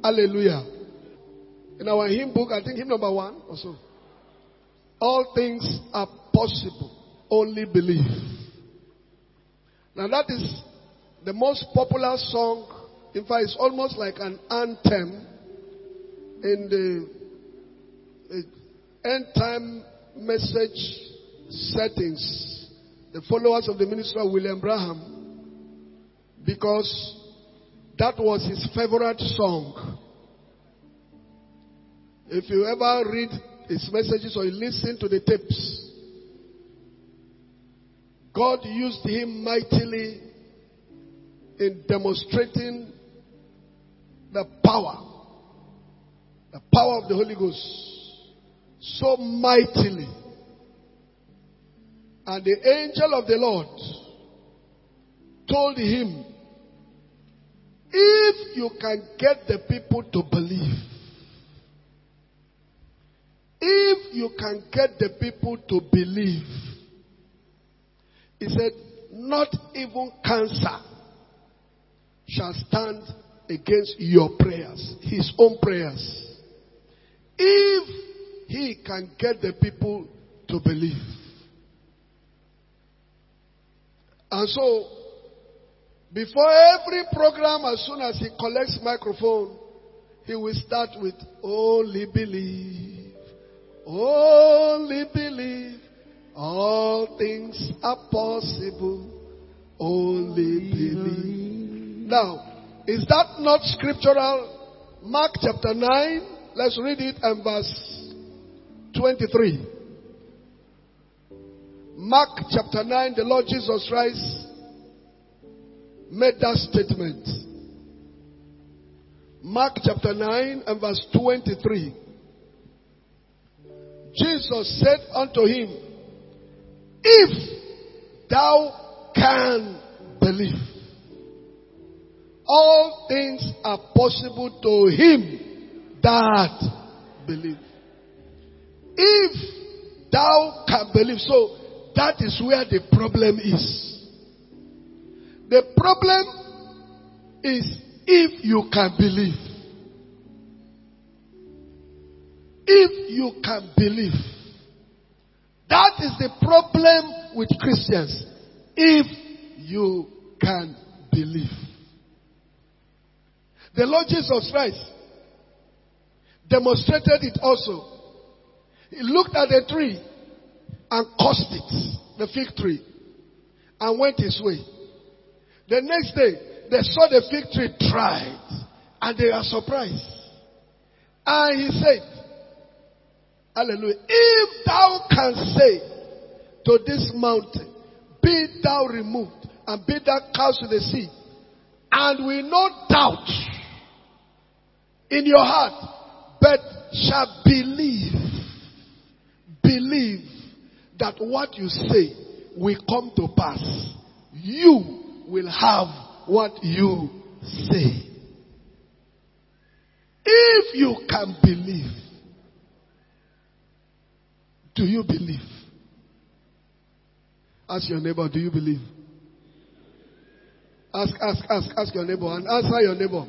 Hallelujah. In our hymn book, I think hymn number 1 or so. All things are possible. Only believe. Now that is the most popular song. In fact, it's almost like an anthem in the end time message settings. The followers of the minister William Branham, because that was his favorite song. If you ever read his messages or you listen to the tapes, God used him mightily in demonstrating the power of the Holy Ghost so mightily. And the angel of the Lord told him, if you can get the people to believe, if you can get the people to believe, he said, not even cancer shall stand against your prayers, his own prayers. If he can get the people to believe. And so, before every program, as soon as he collects microphone, he will start with, only believe, only believe, all things are possible, only believe. Now, is that not scriptural? Mark chapter 9, let's read it and verse 23. Mark chapter 9, the Lord Jesus Christ made that statement. Mark chapter 9 and verse 23. Jesus said unto him, if thou can believe, all things are possible to him that believe. If thou can believe. So that is where the problem is. The problem is if you can believe. If you can believe. That is the problem with Christians. If you can believe. The Lord Jesus Christ demonstrated it also. He looked at the tree and cursed it, the fig tree, and went his way. The next day, they saw the fig tree dried, and they are surprised. And he said, hallelujah, if thou canst say to this mountain, be thou removed, and be thou cast to the sea, and will not doubt in your heart, but shall believe that what you say will come to pass, you will have what you say. If you can believe, do you believe? Ask your neighbor, do you believe? Ask your neighbor and answer your neighbor.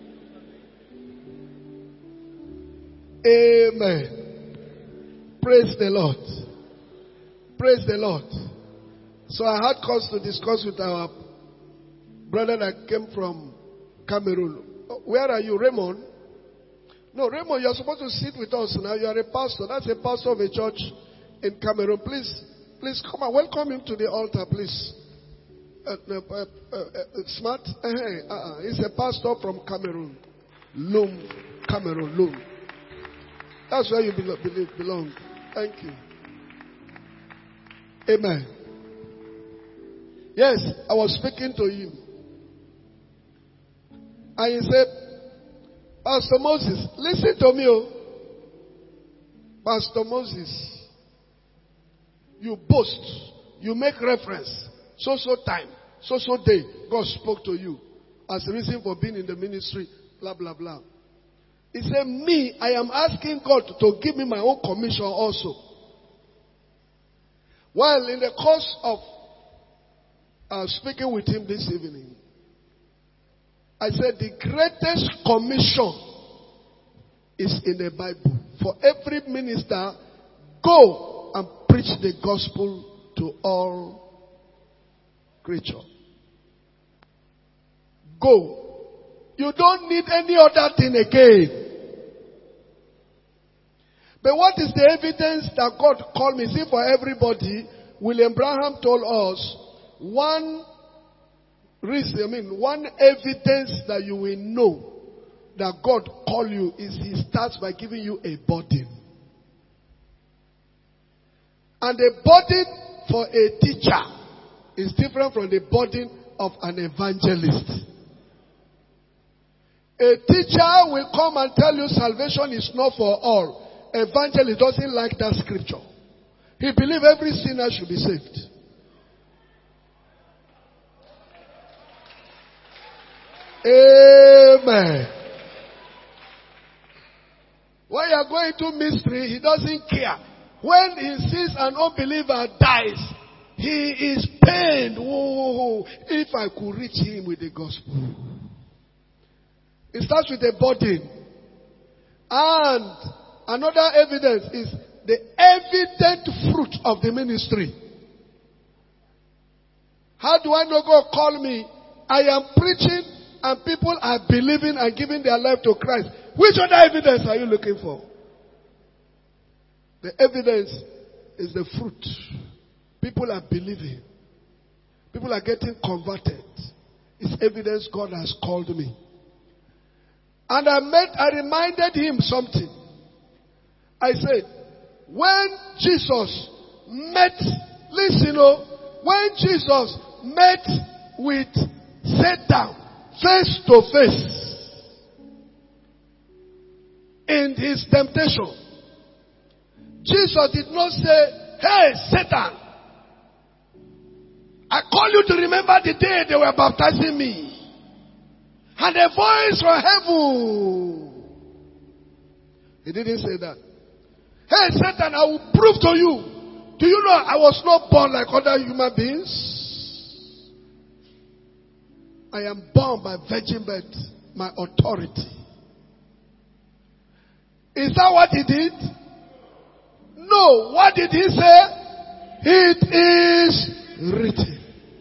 Amen. Praise the Lord. Praise the Lord. So I had cause to discuss with our brother that came from Cameroon. Where are you, Raymond? No, Raymond, you're supposed to sit with us now. You are a pastor. That's a pastor of a church in Cameroon. Please come and welcome him to the altar, please. Smart? He's a pastor from Cameroon. Loom, Cameroon, Loom. That's where you belong. Thank you. Amen. Yes, I was speaking to him. And he said, Pastor Moses, listen to me, oh. Pastor Moses, you boast, you make reference, so time, so day, God spoke to you as a reason for being in the ministry, blah, blah, blah. He said, me, I am asking God to give me my own commission also. While in the course of speaking with him this evening, I said the greatest commission is in the Bible. For every minister, go and preach the gospel to all creatures. Go. You don't need any other thing again. But what is the evidence that God called me? See, for everybody, William Branham told us one evidence that you will know that God called you is He starts by giving you a burden. And the burden for a teacher is different from the burden of an evangelist. A teacher will come and tell you salvation is not for all. Evangelist doesn't like that scripture. He believes every sinner should be saved. Amen. When you are going to mystery, he doesn't care. When he sees an unbeliever dies, he is pained. Oh, if I could reach him with the gospel. It starts with a burden. And another evidence is the evident fruit of the ministry. How do I know God called me? I am preaching and people are believing and giving their life to Christ. Which other evidence are you looking for? The evidence is the fruit. People are believing. People are getting converted. It's evidence God has called me. And I reminded him something. I said, when Jesus met, when Jesus met with Satan face to face in his temptation, Jesus did not say, hey, Satan, I call you to remember the day they were baptizing me. And a voice from heaven. He didn't say that. Hey, Satan, I will prove to you. Do you know I was not born like other human beings? I am born by virgin birth, my authority. Is that what he did? No. What did he say? It is written.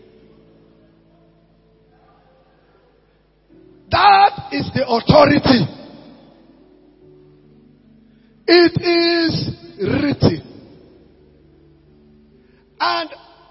That is the authority. It is written. And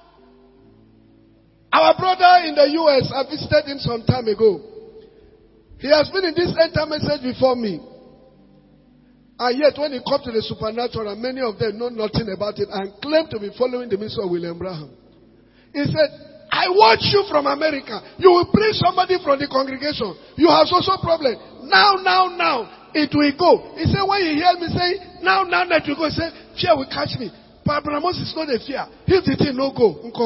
our brother in the US, I visited him some time ago. He has been in this end-time message before me. And yet when it comes to the supernatural, many of them know nothing about it and claim to be following the ministry of William Branham. He said, I watch you from America. You will bring somebody from the congregation. You have social problem. Now, it will go. He said, when you hear me say, now, it will go. He said, fear will catch me. But Brahmos is not a fear. If the thing no go, unko.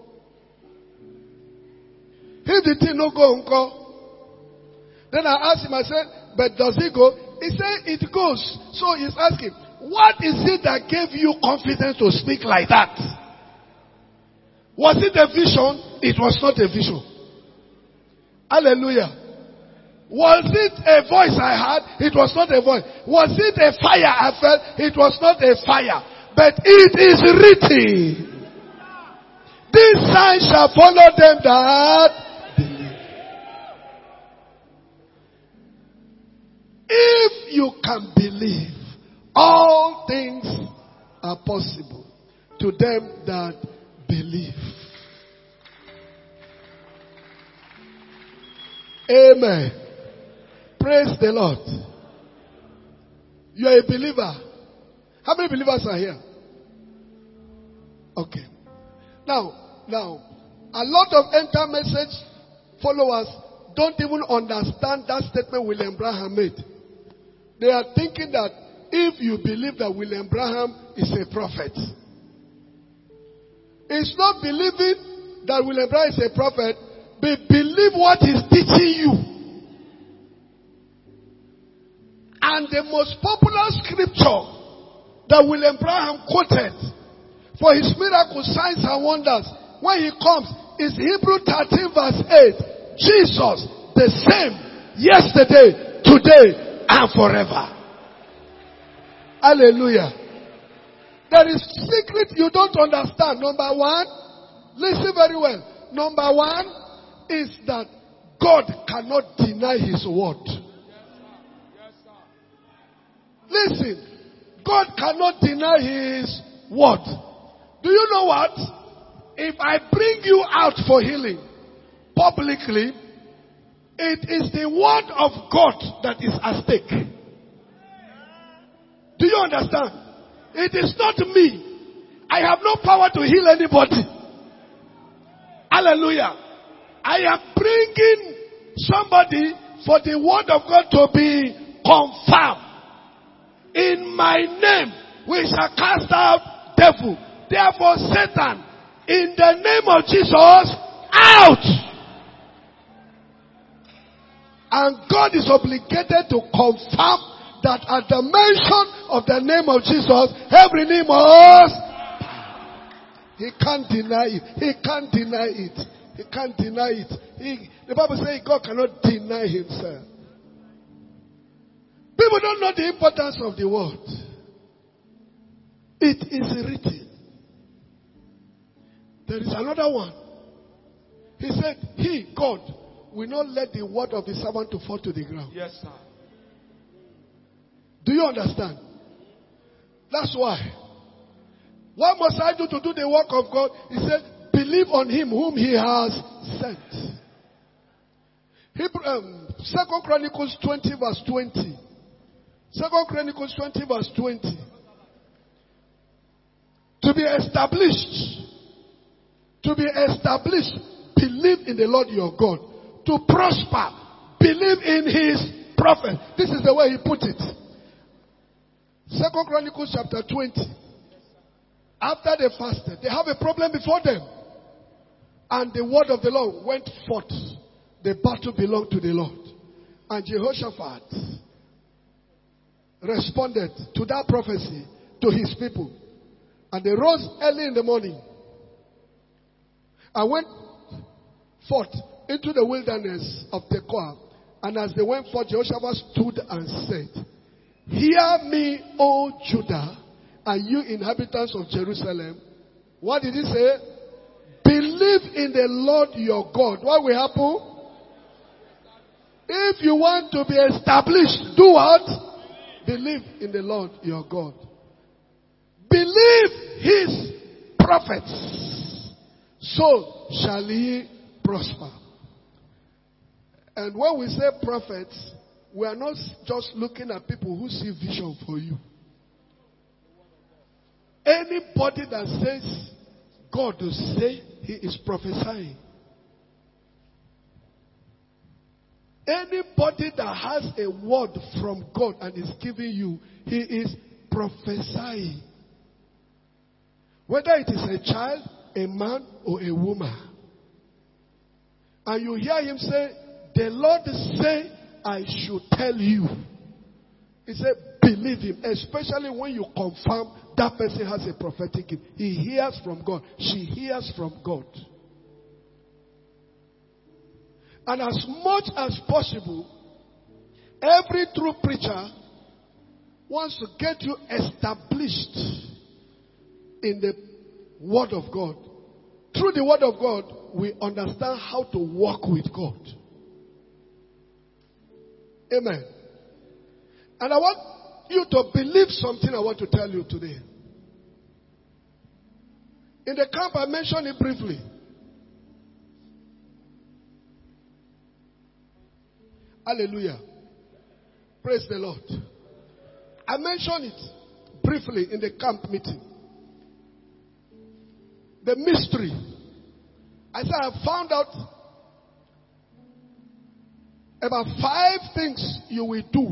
If the thing no go, unko. Then I asked him, I said, but does it go? He said, it goes. So he's asking, what is it that gave you confidence to speak like that? Was it a vision? It was not a vision. Hallelujah. Was it a voice I heard? It was not a voice. Was it a fire I felt? It was not a fire. But it is written. This sign shall follow them that believe. If you can believe, all things are possible to them that believe. Amen. Praise the Lord. You are a believer. How many believers are here? Okay. Now, a lot of end-time message followers don't even understand that statement William Branham made. They are thinking that if you believe that William Branham is a prophet, it's not believing that William Branham is a prophet, but believe what he's teaching you. And the most popular scripture that William Branham quoted for his miracle signs and wonders when he comes is Hebrews 13 verse 8. Jesus, the same yesterday, today, and forever. Hallelujah. There is secret you don't understand. Number one, listen very well. Number one is that God cannot deny his word. Listen, God cannot deny his word. Do you know what? If I bring you out for healing publicly, it is the word of God that is at stake. Do you understand? It is not me. I have no power to heal anybody. Hallelujah. I am bringing somebody for the word of God to be confirmed. In my name, we shall cast out devil. Therefore, Satan, in the name of Jesus, out. And God is obligated to confirm that at the mention of the name of Jesus, every knee must. He can't deny it. He can't deny it. He can't deny it. The Bible says God cannot deny himself. People don't know the importance of the word. It is written. There is another one. He said, he, God, will not let the word of his servant to fall to the ground. Yes, sir. Do you understand? That's why. What must I do to do the work of God? He said, believe on him whom he has sent. 2 Chronicles 20 verse 20. 2 Chronicles 20 verse 20. To be established. To be established. Believe in the Lord your God. To prosper. Believe in his prophet. This is the way he put it. 2 Chronicles chapter 20. After they fasted, they have a problem before them. And the word of the Lord went forth. The battle belonged to the Lord. And Jehoshaphat responded to that prophecy to his people. And they rose early in the morning and went forth into the wilderness of Tekoa. And as they went forth, Jehoshaphat stood and said, hear me, O Judah, and you inhabitants of Jerusalem. What did he say? Believe in the Lord your God. What will happen? If you want to be established, do what? Believe in the Lord your God. Believe his prophets. So shall he prosper. And when we say prophets, we are not just looking at people who see vision for you. Anybody that says God will say, he is prophesying. Anybody that has a word from God and is giving you, he is prophesying. Whether it is a child, a man, or a woman. And you hear him say, the Lord say, I should tell you. He said, believe him. Especially when you confirm that person has a prophetic gift. He hears from God. She hears from God. And as much as possible, every true preacher wants to get you established in the Word of God. Through the Word of God, we understand how to walk with God. Amen. And I want you to believe something I want to tell you today. In the camp, I mentioned it briefly. Hallelujah. Praise the Lord. I mentioned it briefly in the camp meeting. The mystery. I said I found out about 5 things you will do.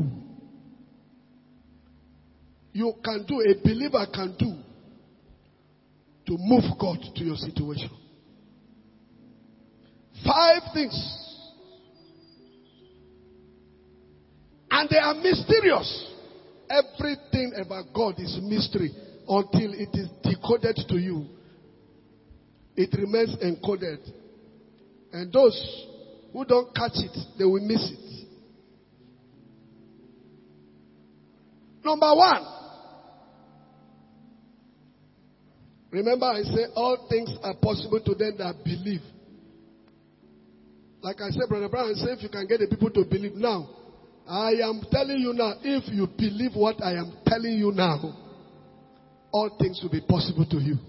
You can do, a believer can do to move God to your situation. 5 things. And they are mysterious. Everything about God is mystery until it is decoded to you. It remains encoded. And those who don't catch it, they will miss it. Number 1, Remember, I say all things are possible to them that believe. Like I said, Brother Brown, I say if you can get the people to believe now, I am telling you now, if you believe what I am telling you now, all things will be possible to you.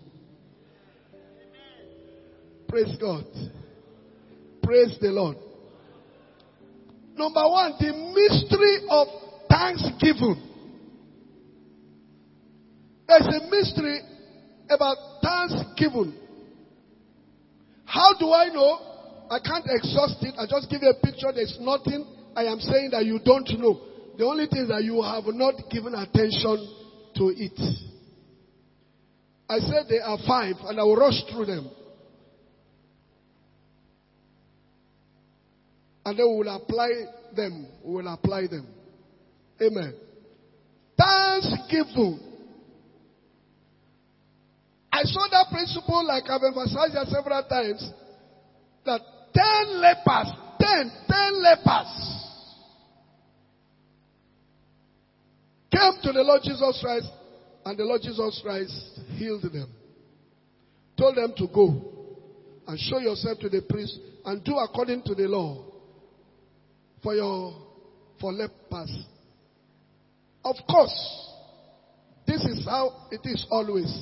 Praise God. Praise the Lord. Number one, the mystery of thanksgiving. There's a mystery about thanksgiving. How do I know? I can't exhaust it. I just give you a picture. There's nothing I am saying that you don't know. The only thing is that you have not given attention to it. I said there are 5 and I will rush through them. And then we will apply them. We will apply them. Amen. Thanksgiving. I saw that principle, like I've emphasized it several times, that 10 lepers came to the Lord Jesus Christ, and the Lord Jesus Christ healed them. Told them to go and show yourself to the priest and do according to the law for lepers. Of course, this is how it is always.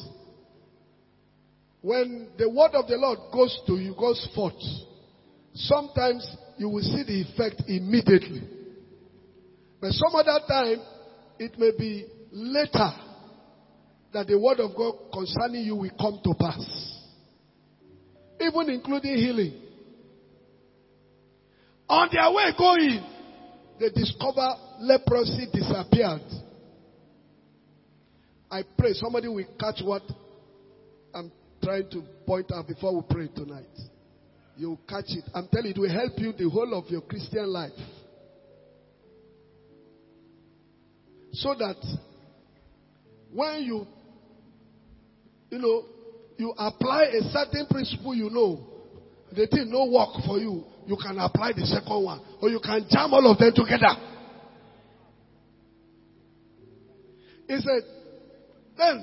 When the word of the Lord goes to you, goes forth, sometimes you will see the effect immediately. But some other time, it may be later that the word of God concerning you will come to pass. Even including healing. On their way going, they discover leprosy disappeared. I pray somebody will catch what I'm trying to point out before we pray tonight. You'll catch it. I'm telling you, it will help you the whole of your Christian life. So that when you apply a certain principle, the thing no work for you, you can apply the second one. Or you can jam all of them together. He said, then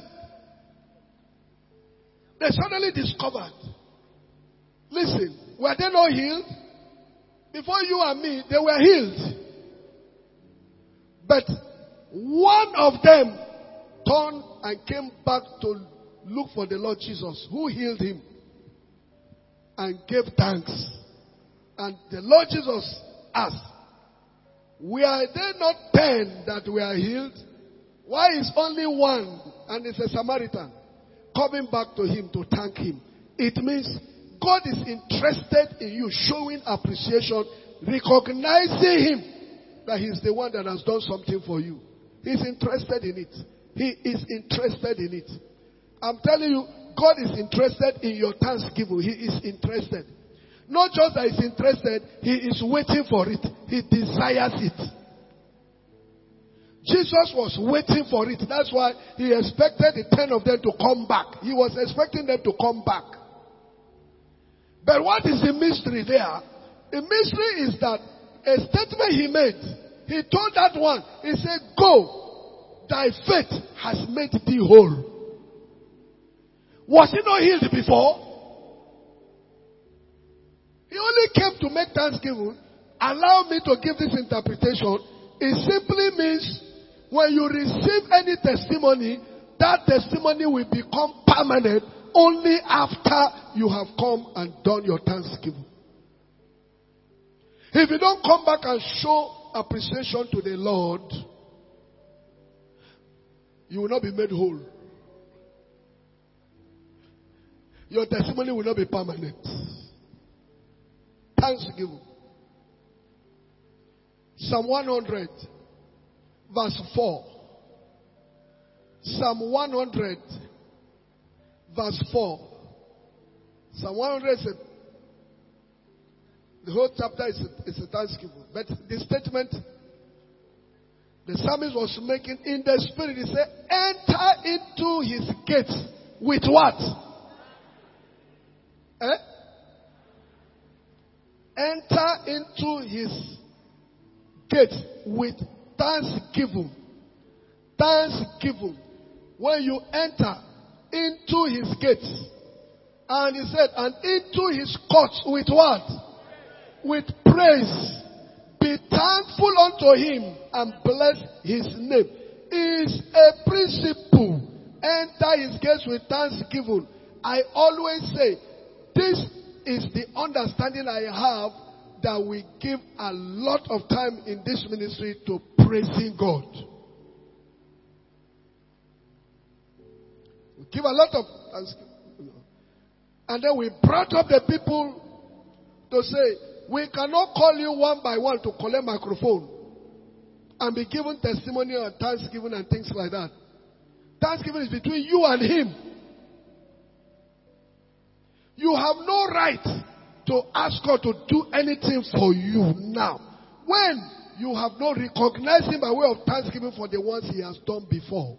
they suddenly discovered. Listen, were they not healed? Before you and me, they were healed. But one of them turned and came back to look for the Lord Jesus, who healed him, and gave thanks. And the Lord Jesus asked, were they not 10 that were healed? Why is only one, and it's a Samaritan, coming back to him to thank him? It means God is interested in you showing appreciation, recognizing him that he's the one that has done something for you. He's interested in it. He is interested in it. I'm telling you, God is interested in your thanksgiving. He is interested. Not just that he's interested, he is waiting for it. He desires it. Jesus was waiting for it. That's why he expected the 10 of them to come back. He was expecting them to come back. But what is the mystery there? The mystery is that a statement he made, he told that one, he said, go, thy faith has made thee whole. Was he not healed before? He only came to make thanksgiving. Allow me to give this interpretation. It simply means when you receive any testimony, that testimony will become permanent only after you have come and done your thanksgiving. If you don't come back and show appreciation to the Lord, you will not be made whole. Your testimony will not be permanent. Thanksgiving. Psalm 100, verse 4. Psalm 100, verse 4. Psalm 100 is the whole chapter is a thanksgiving. But the statement the psalmist was making in the spirit, he said, enter into his gates with what? Enter into his gates with thanksgiving. Thanksgiving. When you enter, into his gates. And he said, and into his courts with what? With praise. Be thankful unto him and bless his name. Is a principle. Enter his gates with thanksgiving. I always say, this is the understanding I have, that we give a lot of time in this ministry to praising God. We give a lot of thanksgiving. And then we brought up the people to say, we cannot call you one by one to collect microphone and be given testimony or thanksgiving and things like that. Thanksgiving is between you and him. You have no right to ask God to do anything for you now, when you have not recognized him by way of thanksgiving for the ones he has done before.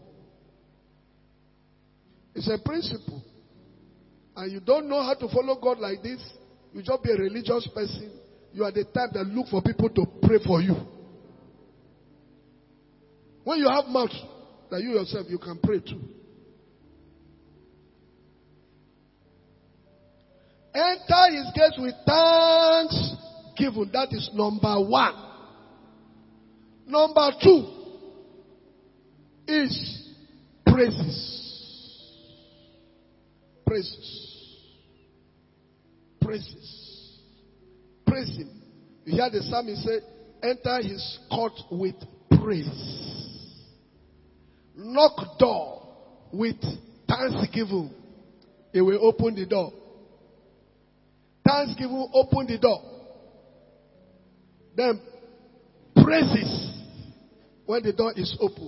It's a principle. And you don't know how to follow God like this, you just be a religious person. You are the type that look for people to pray for you. When you have mouth, that you yourself, you can pray too. Enter his gates with thanksgiving. That is number one. Number two is praises. Praises. Praises. Praise him. You hear the psalmist say, enter his court with praise. Knock door with thanksgiving. He will open the door. Thanksgiving, open the door. Then praises when the door is open.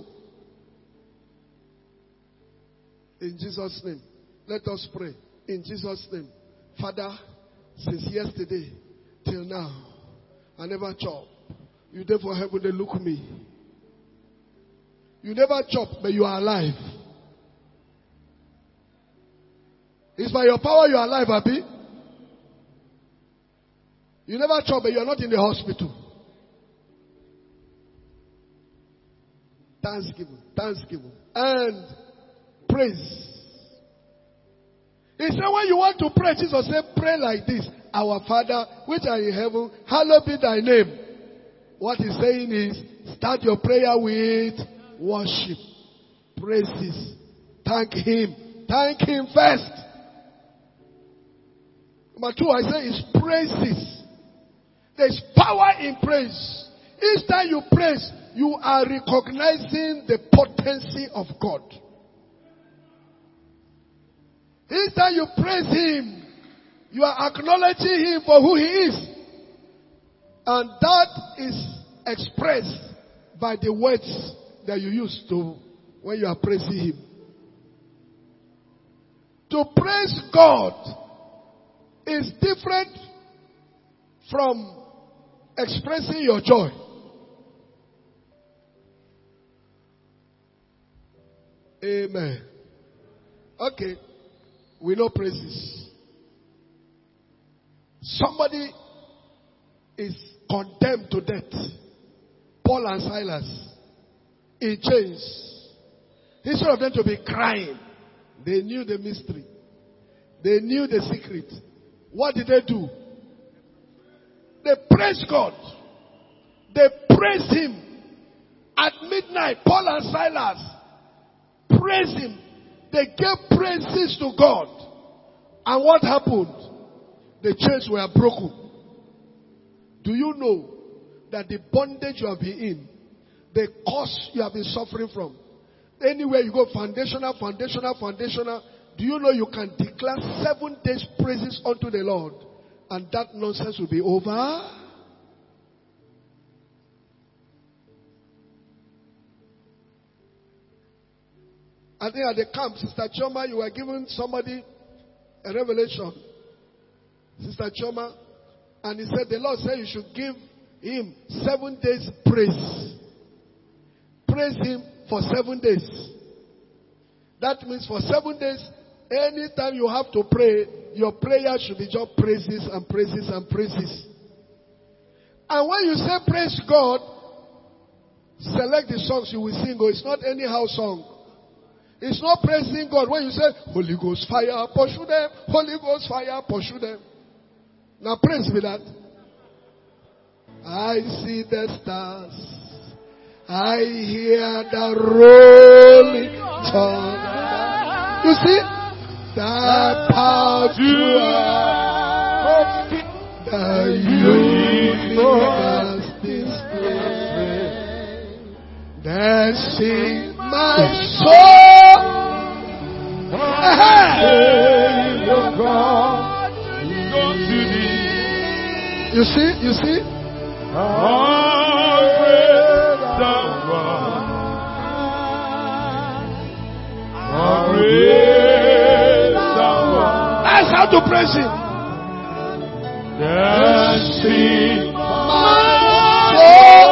In Jesus' name, let us pray. In Jesus' name. Father, since yesterday till now, I never chop. You there for heaven, they look me. You never chop, but you are alive. It's by your power you are alive, Abi. You never chop, but you are not in the hospital. Thanksgiving, thanksgiving, and praise. He said, when you want to pray, Jesus said, pray like this. Our Father, which are in heaven, hallowed be thy name. What he's saying is, start your prayer with worship, praises. Thank him. Thank him first. Number two, I say, is praises. There's power in praise. Each time you praise, you are recognizing the potency of God. Each time you praise him, you are acknowledging him for who he is. And that is expressed by the words that you use to when you are praising him. To praise God is different from expressing your joy. Amen. Okay. We know praises. Somebody is condemned to death. Paul and Silas in chains. Instead of them to be crying, they knew the mystery. They knew the secret. What did they do? They praised God. They praised him. At midnight, Paul and Silas praised him. They gave praises to God. And what happened? The chains were broken. Do you know that the bondage you have been in, the cause you have been suffering from, anywhere you go, foundational, do you know you can declare 7 days praises unto the Lord and that nonsense will be over? I think at the camp, Sister Choma, you were giving somebody a revelation. Sister Choma, and he said, the Lord said you should give him 7 days praise. Praise him for 7 days. That means for 7 days, anytime you have to pray, your prayer should be just praises and praises and praises. And when you say praise God, select the songs you will sing. It's not anyhow song. It's not praising God when you say, Holy Ghost fire, pursue them. Holy Ghost fire, pursue them. Now praise me that. I see the stars. I hear the rolling thunder. You see? The power to the universe display. Then sing my soul. You see? You see? That's how to praise him. Dancing my soul.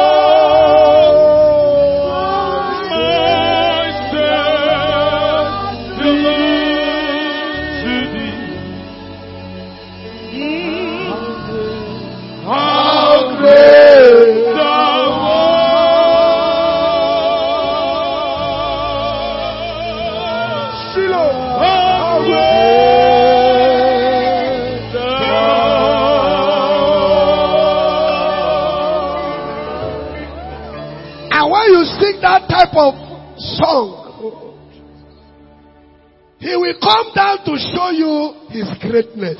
That type of song, he will come down to show you his greatness.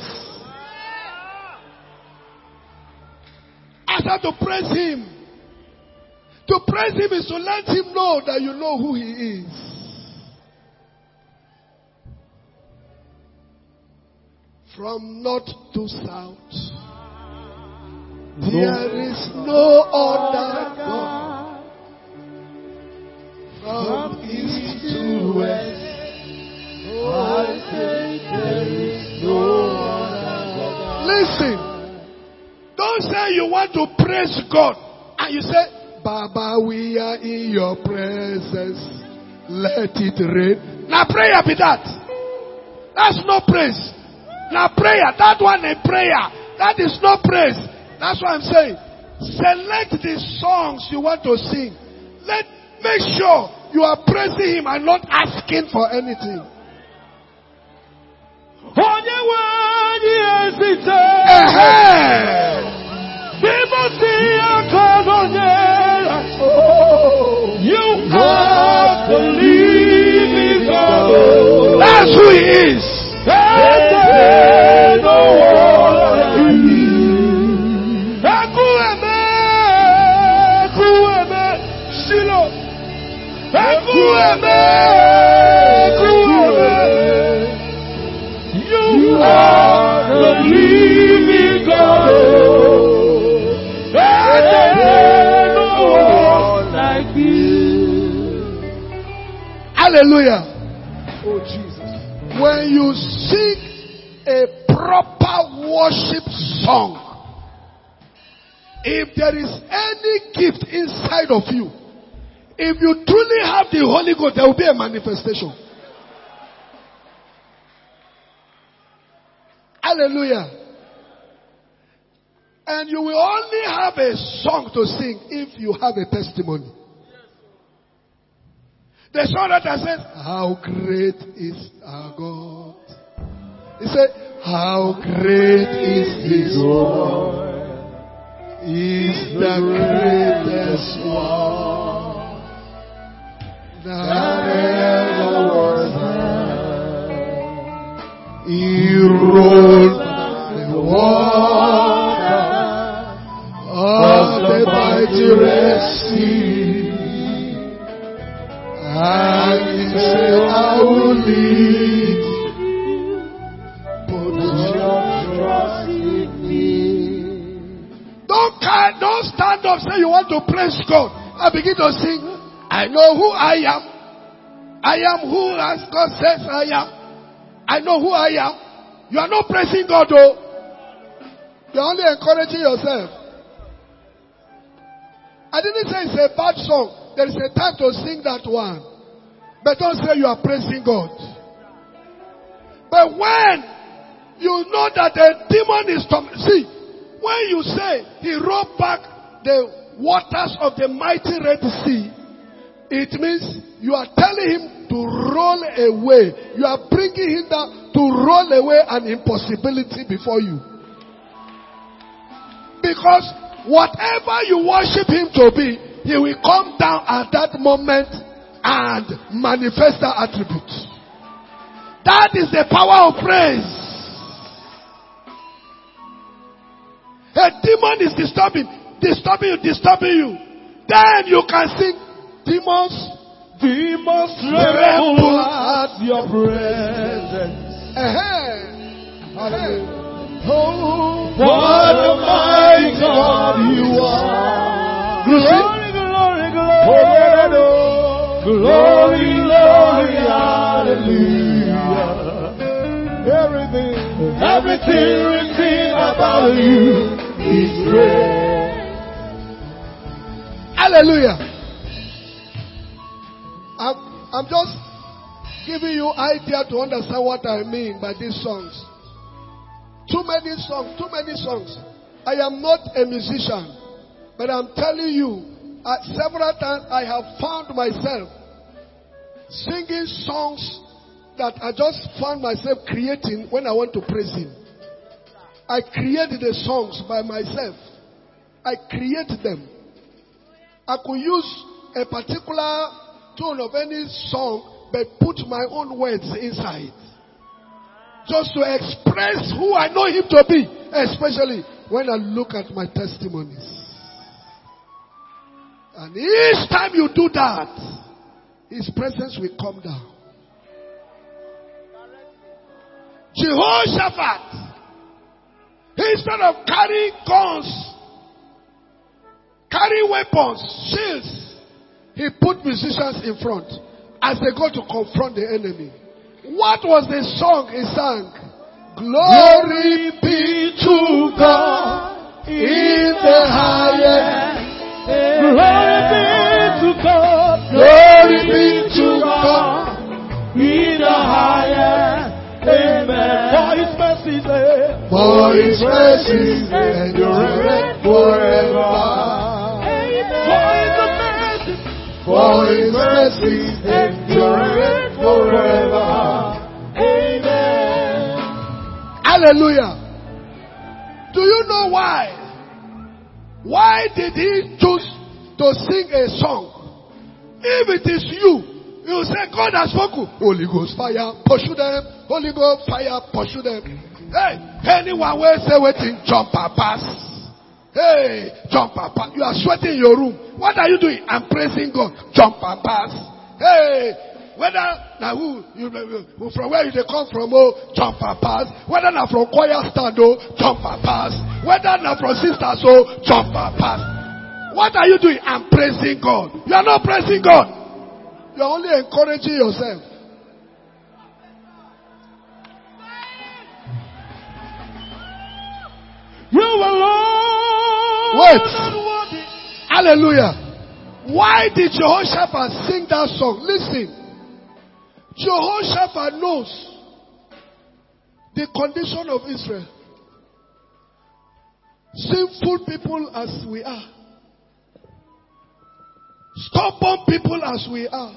As how to praise him. To praise him is to let him know that you know who he is. From north to south, there is no other God. From east to west, I say there is no other. Listen, don't say you want to praise God and you say, Baba, we are in your presence. Let it rain. Now prayer be that. That's no praise. Now prayer, that one a prayer. That is no praise. That's what I'm saying. Select the songs you want to sing. Make sure you are praising him and not asking for anything. You are the living God. That's who he is. You are the living God. There's no one like you. Hallelujah. Oh Jesus. When you sing a proper worship song, if there is any gift inside of you, if you truly have the Holy Ghost, there will be a manifestation. Hallelujah. And you will only have a song to sing if you have a testimony. The song that says, how great is our God. He said, how great is his word. Is the greatest one that ever was heard. He rolled the water of the mighty Red Sea, and he said, I will lead. Put your trust in me. Don't stand up, say you want to praise God, and begin to sing. I know who I am. I am who as God says I am. I know who I am. You are not praising God though. You are only encouraging yourself. I didn't say it's a bad song. There is a time to sing that one. But don't say you are praising God. But when you know that the demon is see, when you say he rolled back the waters of the mighty Red Sea, It means you are telling him to roll away. You are bringing him down to roll away an impossibility before you. Because whatever you worship him to be, he will come down at that moment and manifest that attribute. That is the power of praise. A demon is disturbing you. Then you can sing, demons tremble at your presence. Oh, what a mighty God you are. Glory, glory, glory. Glory, glory, hallelujah. Everything about you is great. Hallelujah. I'm just giving you idea to understand what I mean by these songs. Too many songs. I am not a musician, but I'm telling you, several times I have found myself singing songs that I just found myself creating when I want to praise him. I created the songs by myself. I created them. I could use a particular tone of any song, but put my own words inside. Just to express who I know him to be, especially when I look at my testimonies. And each time you do that, his presence will come down. Jehoshaphat, instead of carrying guns, carrying weapons, shields, he put musicians in front as they go to confront the enemy. What was the song he sang? Glory be to God in the highest. Glory be to God. Glory be to God in the highest. Amen. For his mercies endure forever. For his mercies endure forever. Amen. Hallelujah. Do you know why? Why did he choose to sing a song? If it is you say, God has spoken. Holy Ghost fire, pursue them. Holy Ghost fire, pursue them. Hey, anyone will say waiting, jump and pass. Hey, jump and pass. You are sweating in your room. What are you doing? I'm praising God. Jump and pass. Hey, whether now who from where they come from, oh, jump and pass. Whether now from choir stand, oh, jump and pass. Whether now from sisters, oh, jump and pass. What are you doing? I'm praising God. You are not praising God. You are only encouraging yourself. You alone. Wait. Hallelujah. Why did Jehoshaphat sing that song? Listen. Jehoshaphat knows the condition of Israel. Sinful people as we are. Stubborn people as we are.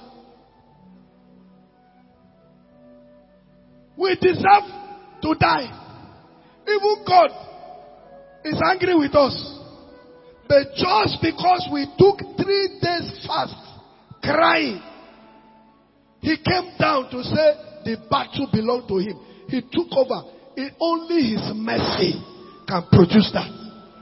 We deserve to die. Even God is angry with us. But just because we took 3 days fast, crying, he came down to say the battle belonged to him. He took over. Only his mercy can produce that.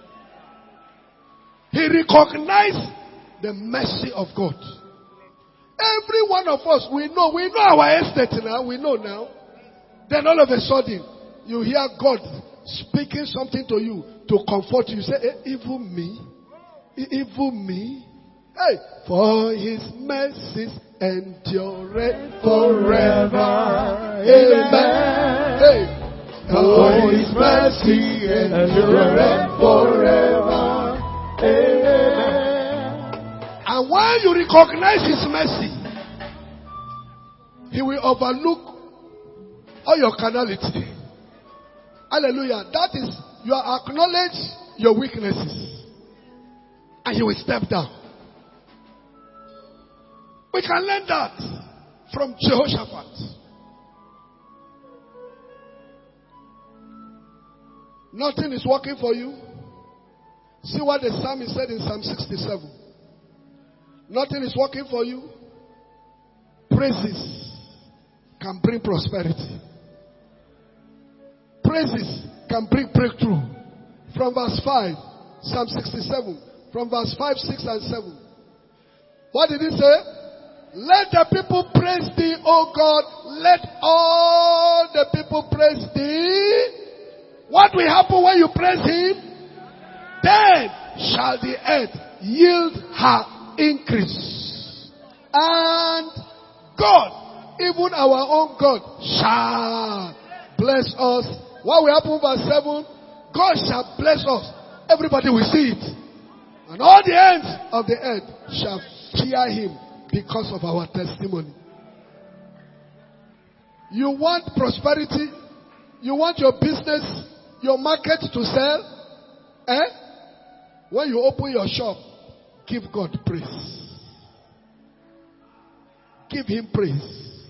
He recognized the mercy of God. Every one of us, we know our estate now, we know now. Then all of a sudden, you hear God speaking something to you to comfort you. You say, even me? Even me? Hey, for his mercies endure forever. Amen. Hey, for his mercy endure forever. Amen. And when you recognize his mercy, he will overlook all your carnality. Hallelujah. That is, you acknowledge your weaknesses. And he will step down. We can learn that from Jehoshaphat. Nothing is working for you. See what the psalmist said in Psalm 67. Nothing is working for you. Praises can bring prosperity. Praises can bring breakthrough. From verse 5, Psalm 67, from verse 5, 6, and 7. What did he say? Let the people praise thee, O God. Let all the people praise thee. What will happen when you praise him? Then shall the earth yield her increase. And God, even our own God, shall bless us. What will happen verse 7? God shall bless us. Everybody will see it. And all the ends of the earth shall fear him because of our testimony. You want prosperity? You want your business, your market to sell? When you open your shop, give God praise. Give him praise.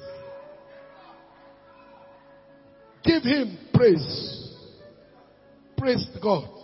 Give him praise. Praise God.